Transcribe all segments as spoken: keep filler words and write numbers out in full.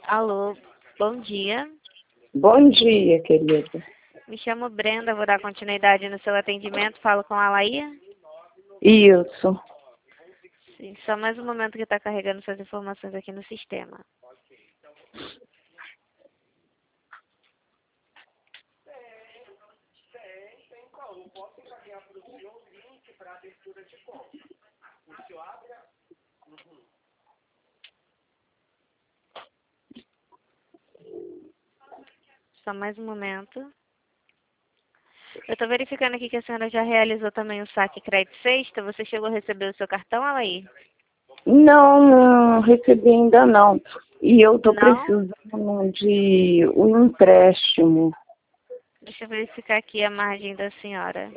Alô, bom dia. Bom dia, querida. Me chamo Brenda, vou dar continuidade no seu atendimento. Falo com a Laia? Isso. Sim, só mais um momento que está carregando suas informações aqui no sistema. Só mais um momento. Eu estou verificando aqui que a senhora já realizou também o saque crédito sexta. Você chegou a receber o seu cartão, Alaí? Não, não recebi ainda não. E eu tô Não? precisando de um empréstimo. Deixa eu verificar aqui a margem da senhora.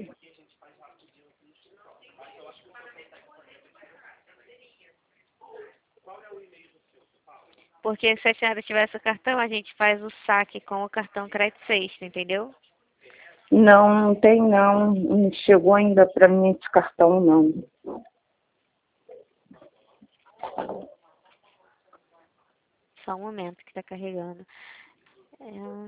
Porque se a senhora tivesse o cartão, a gente faz o saque com o cartão crédito sexta, entendeu? Não, não tem não. Não chegou ainda para mim esse cartão, não. Só um momento que está carregando. É... hum,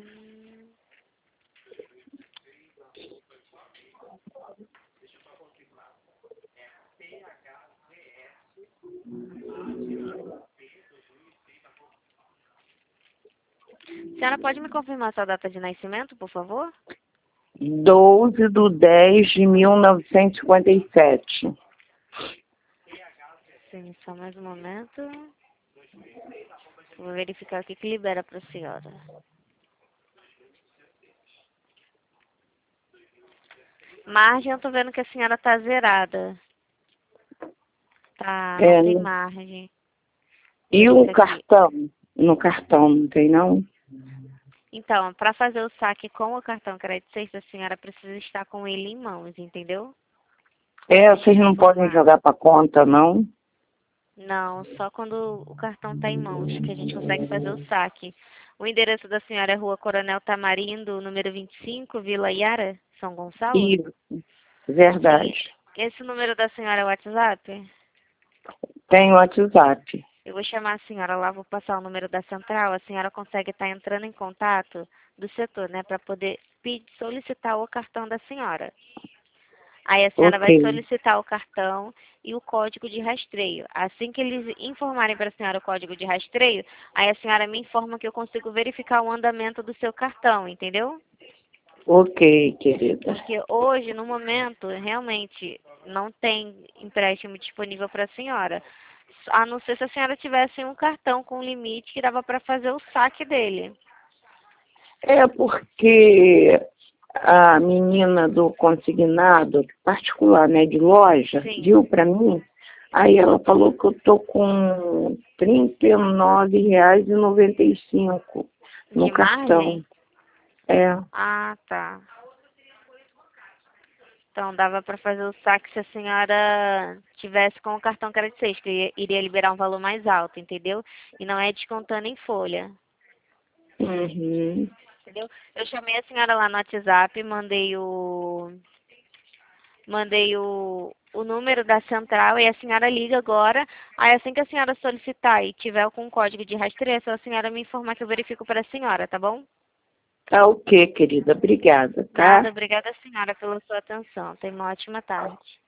A senhora pode me confirmar sua data de nascimento, por favor? doze de dez de mil novecentos e cinquenta e sete. Sim, só mais um momento. Vou verificar o que que libera para a senhora. Margem, eu tô vendo que a senhora tá zerada. Tá, não É, tem margem. e Deixa eu o ver aqui. cartão? No cartão não tem não? Então, para fazer o saque com o cartão crédito sexta, a senhora precisa estar com ele em mãos, entendeu? É, Deixa eu vocês não podem informar. jogar para conta, não? Não, só quando o cartão está em mãos que a gente consegue fazer o saque. O endereço da senhora é Rua Coronel Tamarindo, número vinte e cinco, Vila Iara, São Gonçalo? Isso, Sim, verdade. esse número da senhora é o WhatsApp? Tem WhatsApp. Eu vou chamar a senhora lá, vou passar o número da central. A senhora consegue estar entrando em contato do setor, né, para poder pedir, solicitar o cartão da senhora. Aí a senhora vai Ok. solicitar o cartão e o código de rastreio. Assim que eles informarem para a senhora o código de rastreio, aí a senhora me informa que eu consigo verificar o andamento do seu cartão, entendeu? Ok, querida. Porque hoje, no momento, realmente não tem empréstimo disponível para a senhora. A não ser se a senhora tivesse um cartão com limite que dava para fazer o saque dele. É porque a menina do consignado, particular, né, de loja, Sim, viu para mim, aí ela falou que eu tô com trinta e nove reais e noventa e cinco no de cartão. margem? É, Ah, tá. Então dava para fazer o saque se a senhora tivesse com o cartão crédito seis, que iria iria liberar um valor mais alto, entendeu? E não é descontando em folha, uhum. entendeu? Eu chamei a senhora lá no WhatsApp, mandei o mandei o, o número da central e a senhora liga agora. Aí assim que a senhora solicitar e tiver com o código de rastreio, é só a senhora me informar que eu verifico para a senhora, tá bom? Tá ok, querida. Obrigada, Nada, tá? obrigada senhora pela sua atenção. Tenha uma ótima tarde.